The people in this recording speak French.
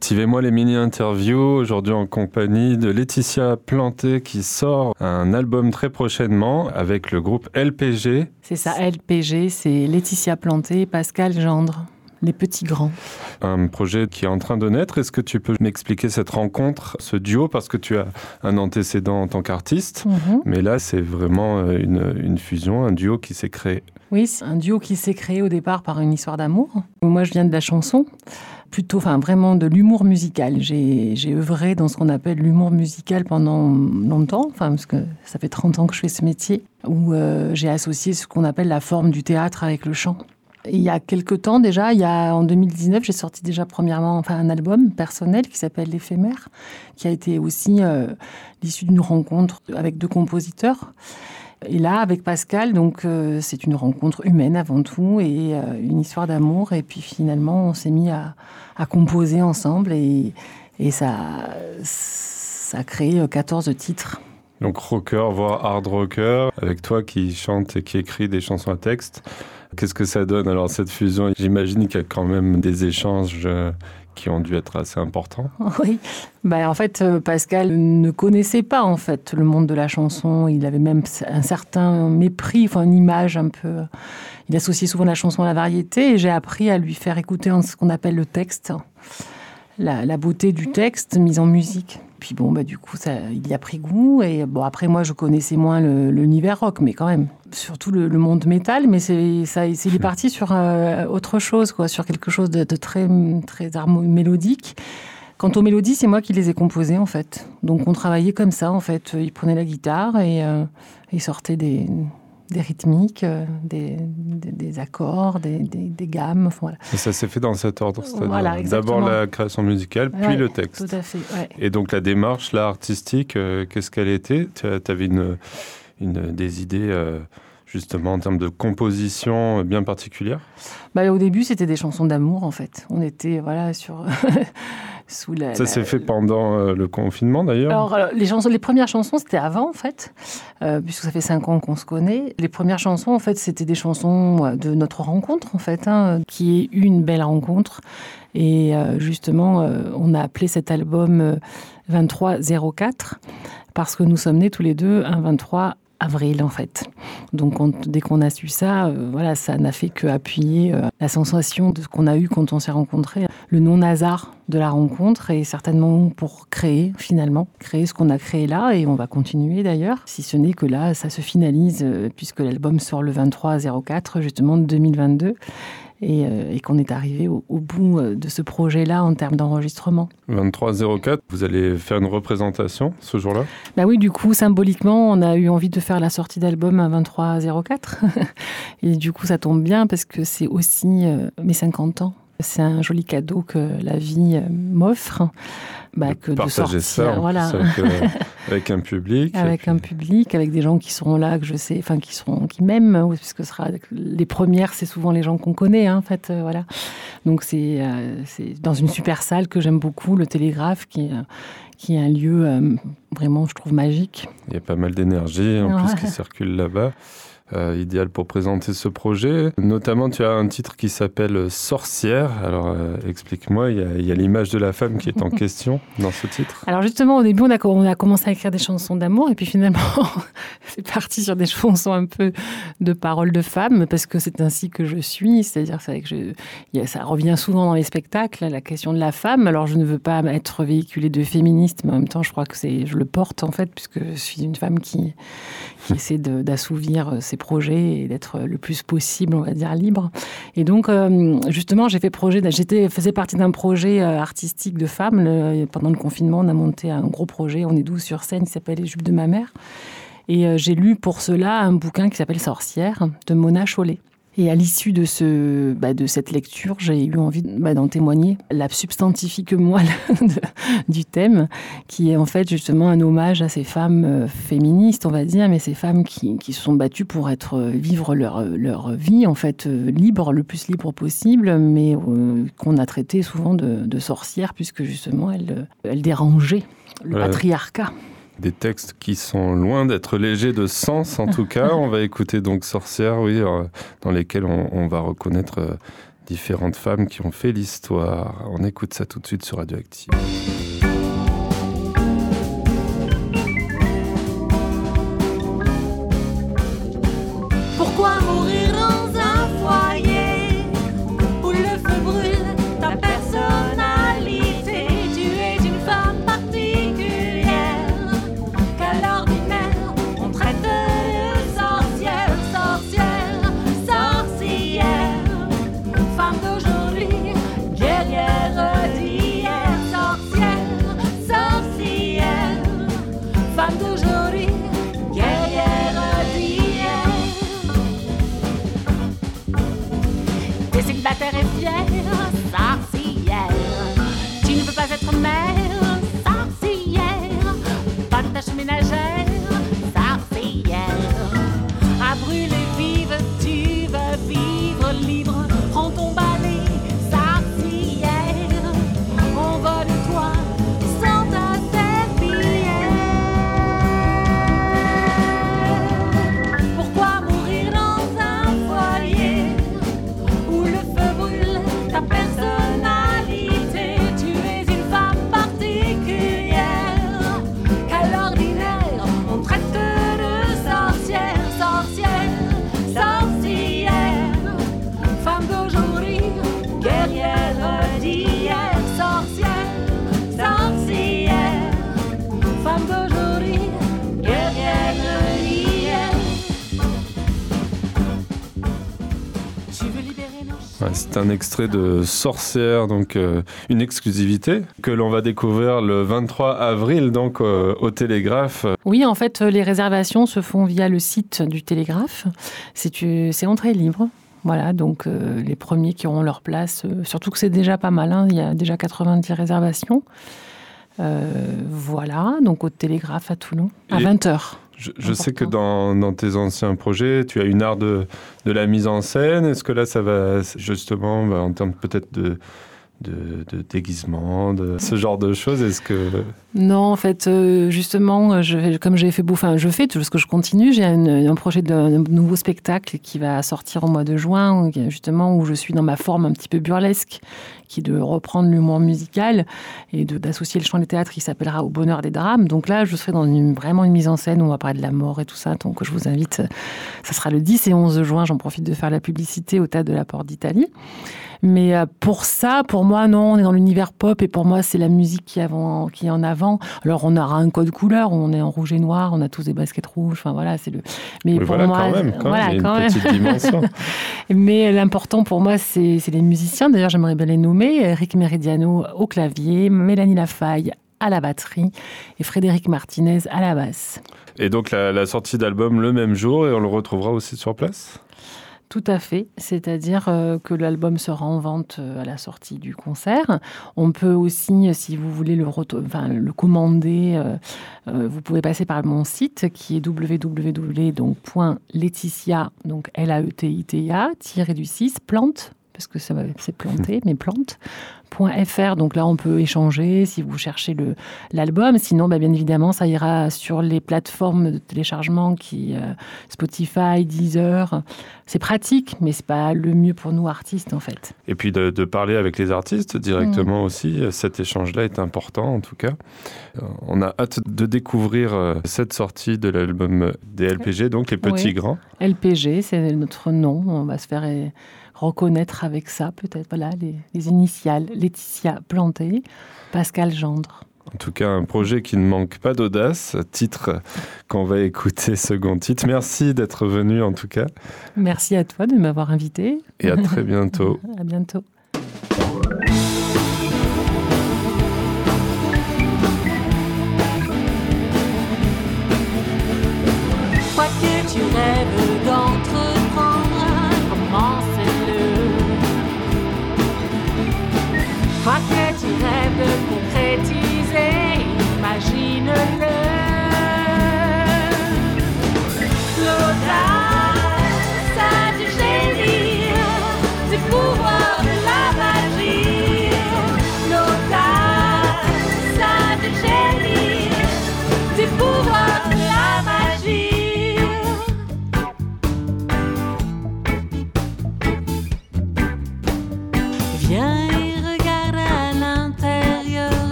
Activez-moi les mini-interviews, aujourd'hui en compagnie de Laetitia Planté qui sort un album très prochainement avec le groupe LPG. C'est ça, LPG, c'est Laetitia Planté et Pascal Gendre, les petits grands. Un projet qui est en train de naître. Est-ce que tu peux m'expliquer cette rencontre, ce duo, parce que tu as un antécédent en tant qu'artiste, mais là c'est vraiment une fusion, un duo qui s'est créé. Oui, c'est un duo qui s'est créé au départ par une histoire d'amour. Moi je viens de la chanson. Vraiment de l'humour musical. J'ai œuvré dans ce qu'on appelle l'humour musical pendant longtemps, parce que ça fait 30 ans que je fais ce métier, où j'ai associé ce qu'on appelle la forme du théâtre avec le chant. Et il y a quelques temps déjà, en 2019, j'ai sorti déjà premièrement un album personnel qui s'appelle L'Éphémère, qui a été aussi l'issue d'une rencontre avec 2 compositeurs. Et là, avec Pascal, donc c'est une rencontre humaine avant tout et une histoire d'amour. Et puis finalement, on s'est mis à composer ensemble et ça a créé 14 titres. Donc rocker, voire hard rocker, avec toi qui chante et qui écrit des chansons à texte. Qu'est-ce que ça donne alors cette fusion ? J'imagine qu'il y a quand même des échanges qui ont dû être assez importants. Oui, en fait, Pascal ne connaissait pas en fait le monde de la chanson. Il avait même un certain mépris, une image un peu. Il associait souvent la chanson à la variété et j'ai appris à lui faire écouter ce qu'on appelle le texte, la beauté du texte mise en musique. Puis du coup, il y a pris goût. Et après, moi, je connaissais moins l'univers rock, mais quand même, surtout le monde métal. Mais il est parti sur autre chose, sur quelque chose de très, très mélodique. Quant aux mélodies, c'est moi qui les ai composées, en fait. Donc, on travaillait comme ça, en fait. Il prenait la guitare et il sortait des rythmiques, des accords, des gammes. Voilà. Et ça s'est fait dans cet ordre, c'est-à-dire exactement. D'abord la création musicale, puis le texte. Tout à fait, ouais. Et donc la démarche, artistique, qu'est-ce qu'elle était ? Tu avais des idées justement en termes de composition bien particulières ? Au début, c'était des chansons d'amour, en fait. On était sur... Ça s'est fait pendant le confinement, d'ailleurs ? Alors, les premières chansons, c'était avant, en fait, puisque ça fait 5 ans qu'on se connaît. Les premières chansons, en fait, c'était des chansons de notre rencontre, en fait, qui est une belle rencontre. Et justement, on a appelé cet album 2304, parce que nous sommes nés tous les deux un 23 avril, en fait. Donc, dès qu'on a su ça, ça n'a fait qu'appuyer la sensation de ce qu'on a eu quand on s'est rencontrés. Le non-hasard de la rencontre et certainement pour créer ce qu'on a créé là, et on va continuer d'ailleurs, si ce n'est que là, ça se finalise, puisque l'album sort le 23/04, justement, de 2022. Et qu'on est arrivé au bout de ce projet-là en termes d'enregistrement. 23/04, vous allez faire une représentation ce jour-là ? Oui, du coup, symboliquement, on a eu envie de faire la sortie d'album à 23/04. Et du coup, ça tombe bien parce que c'est aussi mes 50 ans. C'est un joli cadeau que la vie m'offre. Que de sortir, ça, avec un public. Avec un public, avec des gens qui seront là, que je sais, qui m'aiment, puisque les premières, c'est souvent les gens qu'on connaît, en fait, voilà. Donc c'est dans une super salle que j'aime beaucoup, le Télégraphe, qui est un lieu vraiment, je trouve, magique. Il y a pas mal d'énergie, plus, qui circule là-bas. Idéal pour présenter ce projet. Notamment, tu as un titre qui s'appelle Sorcière. Alors, explique-moi, il y a l'image de la femme qui est en question dans ce titre. Alors justement, au début, on a commencé à écrire des chansons d'amour et puis finalement, c'est parti sur des chansons un peu de paroles de femmes parce que c'est ainsi que je suis. C'est-à-dire que ça revient souvent dans les spectacles, la question de la femme. Alors, je ne veux pas être véhiculée de féministe, mais en même temps, je crois que je le porte, en fait, puisque je suis une femme qui essaie d'assouvir ses projets et d'être le plus possible, on va dire, libre. Et donc, justement, faisais partie d'un projet artistique de femmes. Pendant le confinement, on a monté un gros projet, on est 12 sur scène, qui s'appelle Les Jupes de ma mère. Et j'ai lu pour cela un bouquin qui s'appelle Sorcière, de Mona Chollet. Et à l'issue de cette lecture, j'ai eu envie d'en témoigner. La substantifique moelle du thème, qui est en fait justement un hommage à ces femmes féministes, on va dire, mais ces femmes qui se sont battues pour vivre leur vie, en fait, libre, le plus libre possible, mais qu'on a traité souvent de sorcières, puisque justement, elles dérangeaient le patriarcat. Des textes qui sont loin d'être légers de sens, en tout cas. On va écouter donc Sorcière, dans lesquels on va reconnaître différentes femmes qui ont fait l'histoire. On écoute ça tout de suite sur Radioactive. Pourquoi mourir dans un foyer où le feu brûle ta personnalité? Tu es une femme particulière qu'à l'ordinaire on traite de sorcière, sorcière, sorcière. Femme d'aujourd'hui, guerrière d'hier, sorcière, sorcière. Femme d'aujourd'hui, guerrière d'hier. T'es célibataire et fière, sorcière. Tu ne peux pas être mère, sorcière. Pas de tâches ménagères, sorcière. À brûler vive, tu veux vivre libre. Prends ton balai, sorcière. On va de toi sans ta serviette. Pourquoi mourir dans un foyer où le feu brûle ta personnalité? Tu es une femme particulière qu'à l'ordinaire on traite de sorcière, sorcière, sorcière. Femme d'aujourd'hui, guerrière d'hier, sorcière, sorcière. Femme d'aujourd'hui, guerrière d'hier. Tu veux libérer nos Ouais, c'est un extrait de Sorcière, donc une exclusivité que l'on va découvrir le 23 avril donc au Télégraphe. Oui, en fait, les réservations se font via le site du Télégraphe. C'est entrée libre. Voilà, donc les premiers qui auront leur place, surtout que c'est déjà pas mal, hein, il y a déjà 90 réservations. Voilà, donc au Télégraphe à Toulon, à 20h. Je sais que dans tes anciens projets, tu as une art de la mise en scène. Est-ce que là, ça va justement, en termes peut-être de déguisement, de ce genre de choses, est-ce que... Non, en fait, justement, comme j'ai fait je fais tout ce que je continue. J'ai un projet de nouveau spectacle qui va sortir au mois de juin, justement, où je suis dans ma forme un petit peu burlesque, qui est de reprendre l'humour musical et d'associer le chant et le théâtre qui s'appellera Au bonheur des drames. Donc là, je serai dans vraiment une mise en scène où on va parler de la mort et tout ça. Donc je vous invite, ça sera le 10 et 11 juin, j'en profite de faire la publicité au Théâtre de la Porte d'Italie. Mais pour ça, pour moi, non, on est dans l'univers pop et pour moi, c'est la musique qui est en avant. Alors, on aura un code couleur où on est en rouge et noir, on a tous des baskets rouges, enfin voilà, c'est le... Mais pour voilà, moi, quand même, il y a une petite dimension. Mais l'important pour moi, c'est les musiciens. D'ailleurs, j'aimerais bien les nommer. Eric Meridiano au clavier, Mélanie Lafaille à la batterie et Frédéric Martinez à la basse. Et donc, la sortie d'album le même jour et on le retrouvera aussi sur place ? Tout à fait, c'est-à-dire que l'album sera en vente à la sortie du concert. On peut aussi, si vous voulez le commander, vous pouvez passer par mon site qui est www.laetitia, donc LAETITA, plante, parce que c'est planté, mais plante.fr. Donc là, on peut échanger si vous cherchez l'album. Sinon, bien évidemment, ça ira sur les plateformes de téléchargement Spotify, Deezer. C'est pratique, mais c'est pas le mieux pour nous artistes, en fait. Et puis de parler avec les artistes directement aussi. Cet échange-là est important, en tout cas. On a hâte de découvrir cette sortie de l'album des LPG, donc les petits grands. LPG, c'est notre nom. On va se faire reconnaître avec ça, peut-être. Voilà, les initiales. Laetitia Planté, Pascal Gendre. En tout cas, un projet qui ne manque pas d'audace. Titre qu'on va écouter, second titre. Merci d'être venu, en tout cas. Merci à toi de m'avoir invité. Et à très bientôt. À bientôt.